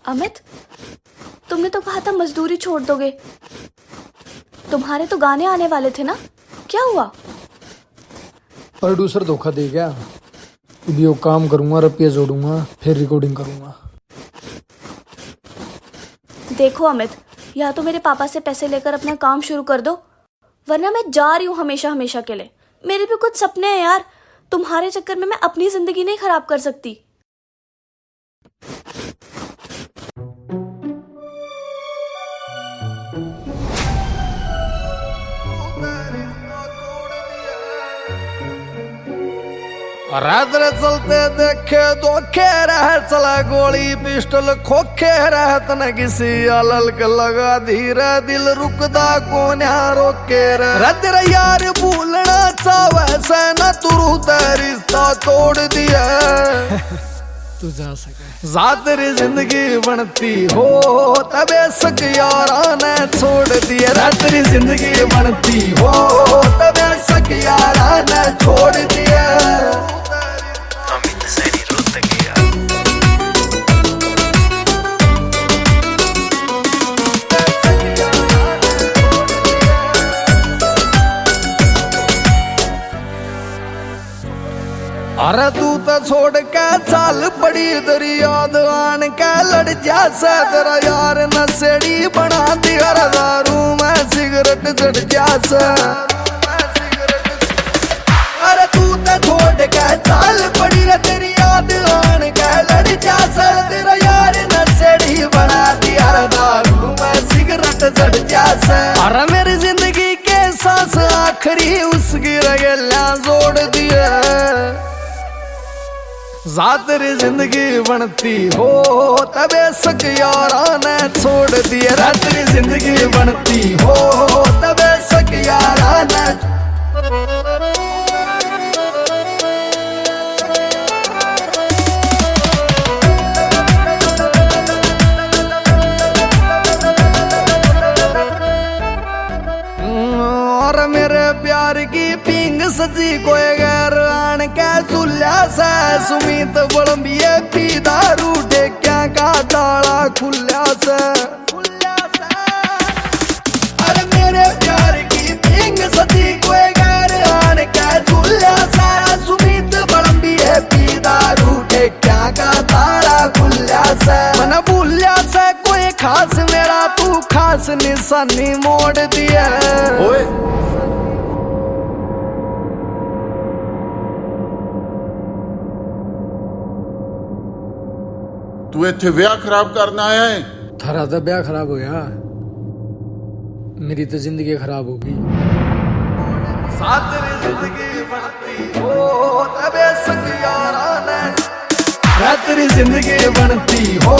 अमित, तुमने तो कहा था मजदूरी छोड़ दोगे। तुम्हारे तो गाने आने वाले थे ना, क्या हुआ? प्रोड्यूसर धोखा दे गया। अभी वो काम करूंगा, रुपये जोड़ूंगा, फिर रिकॉर्डिंग करूंगा। देखो अमित, या तो मेरे पापा से पैसे लेकर अपना काम शुरू कर दो, वरना मैं जा रही हूँ हमेशा हमेशा के लिए। मेरे भी कुछ सपने हैं यार, तुम्हारे चक्कर में मैं अपनी जिंदगी नहीं खराब कर सकती। रात्र चलते देखे धोखे रह चला गोली पिस्टल खोखे रहत न किसी अलल के लगा धीरे दिल रुकदा को न्या रोके रह यार भूलना चावे से न तुरु रिश्ता तोड़ दिया। तू जा सके जा तेरी जिंदगी बनती हो तबे सक यारा ने छोड़ दिया। रा तेरी जिंदगी बनती हो तबे सक यारा ने छोड़ दिया। अरे तू तो छोड़ के चाल पड़ी तेरी याद आन के लड़ जा से तेरा यार नशेड़ी बना दिया। दारू में सिगरेट चढ़ जा से। अरे तू तो छोड़ के चाल पड़ी रे तेरी याद आन के लड़ जा से तेरा यार नशेड़ी बना दिया। दारू में सिगरेट चढ़ जा से। अरे मेरी जिंदगी के सांस आखिरी उसकी रगेला जोड़ दिया। जा तेरी जिंदगी बनती हो तबे सक यारा ने छोड़ दिया। रा तेरी जिंदगी बनती हो तबे सक यारा ने। और मेरे प्यार की पिंग सजी कोई गैर आन के सुल्या से सुमित बड़म्बिये पी दारू टेक्या का ताला खुल्या से। अरे मेरे प्यार की पिंग सजी कोई गैर आन के सुल्या से सुमित बड़म्बिये पी दारू टेक्या का ताला खुल्या से। मन भूल्या से कोई खास मेरा तू खास निशानी मोड़ दिया। तू इत्थे ब्याह खराब करना आया है? थारा तो ब्याह खराब होया, मेरी तो जिंदगी खराब होगी। साथ तेरी जिंदगी बनती हो तबे सक यारा ने। तेरी जिंदगी बनती हो